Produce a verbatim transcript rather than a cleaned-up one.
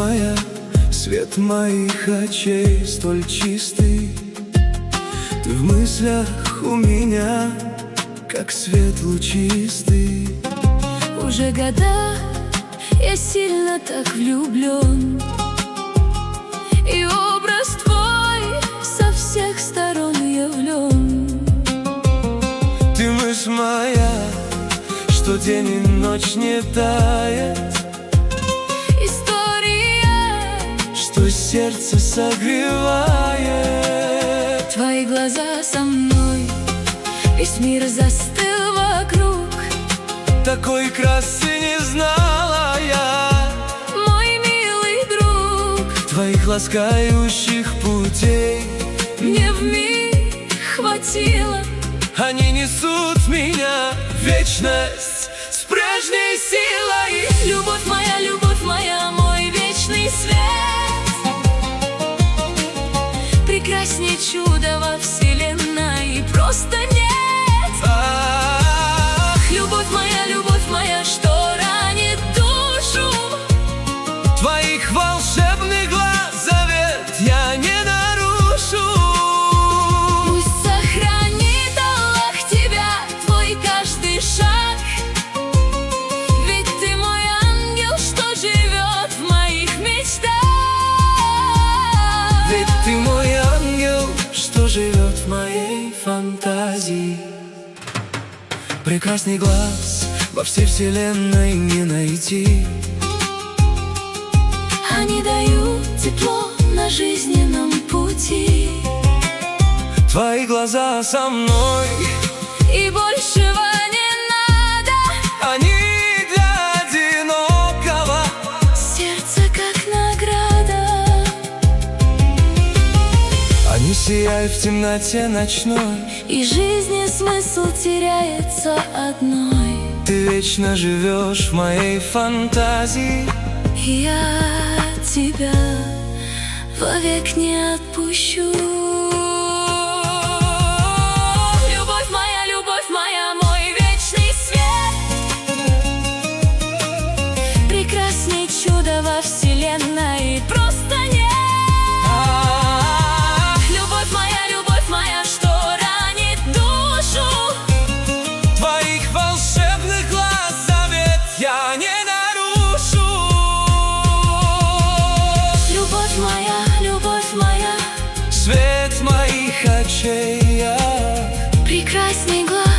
моя, свет моих очей столь чистый. Ты в мыслях у меня, как свет лучистый. Уже года я сильно так влюблен, и образ твой со всех сторон явлен. Ты мысль моя, что день и ночь не тает, история, что сердце согревает. Твои глаза со мной, весь мир застыл вокруг. Такой красы не знала я, мой милый друг. Твоих ласкающих путей мне вмиг хватило. Они несут меня в вечность с прежней силой. Любовь моя, любовь моя, мой вечный свет. Прекрасней чуда во вселенной просто нет. Ах, любовь моя, любовь моя, что ранит душу. Твоих волшебных глаз завет я не нарушу. Пусть сохранит Аллах тебя, твой каждый шаг. Ведь ты мой ангел, что живет в моих мечтах. Ведь ты мой ангел, что живет в моей фантазии. Прекрасный глаз во всей вселенной не найти. Они дают тепло на жизненном пути. Твои глаза со мной, и большего не надо. они для одинокого Сердце как награда. Они сияют в темноте ночной, И жизни смысл теряется одной. ты вечно живешь в моей фантазии. И я тебя вовек не отпущу. Любовь моя, любовь моя, мой вечный свет. Прекрасней чуда во вселенной просто нет. Любовь моя, любовь моя, что ранит душу. Твоих волшебных глаз завет я не нарушу. Любовь моя, любовь моя, Свет моих очей, прекрасней глаз.